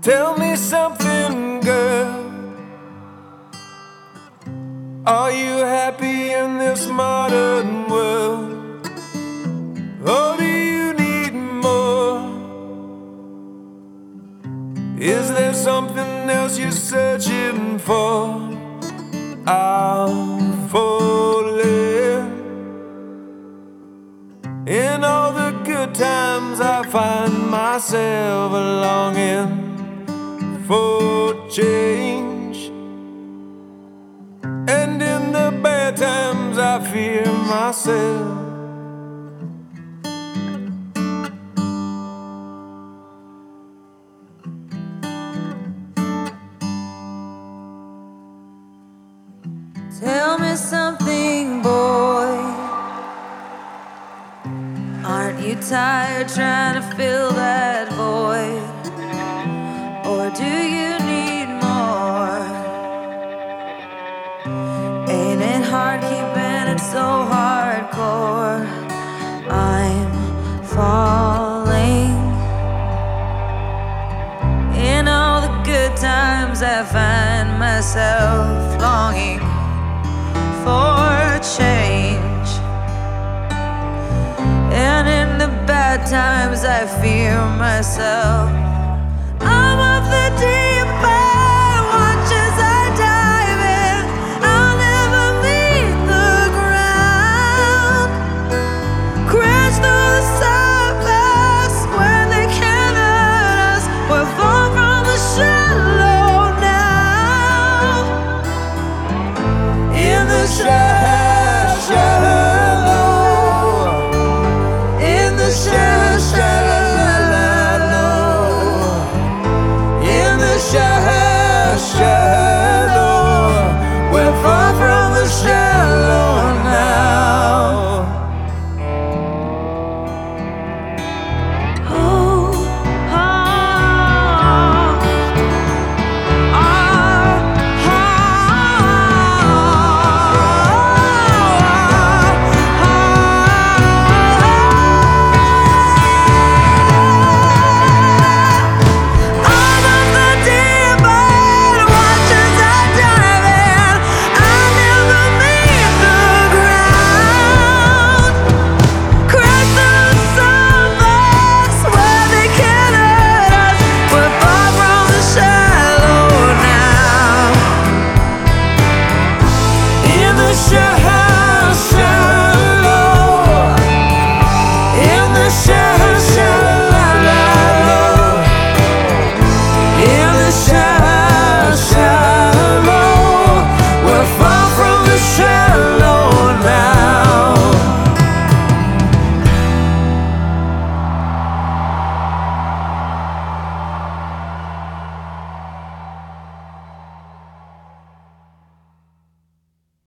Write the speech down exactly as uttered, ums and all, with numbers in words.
Tell me something, girl. Are you happy in this modern world? Or do you need more? Is there something else you're searching for? I'm falling. In all the good times I find myself longing for change, and in the bad times I fear myself. Tell me something, boy. Aren't you tired trying to fill that void? Or do you need more? Ain't it hard keeping it so hardcore? I'm falling. In all the good times I find myself longing for change, and in the bad times I fear myself.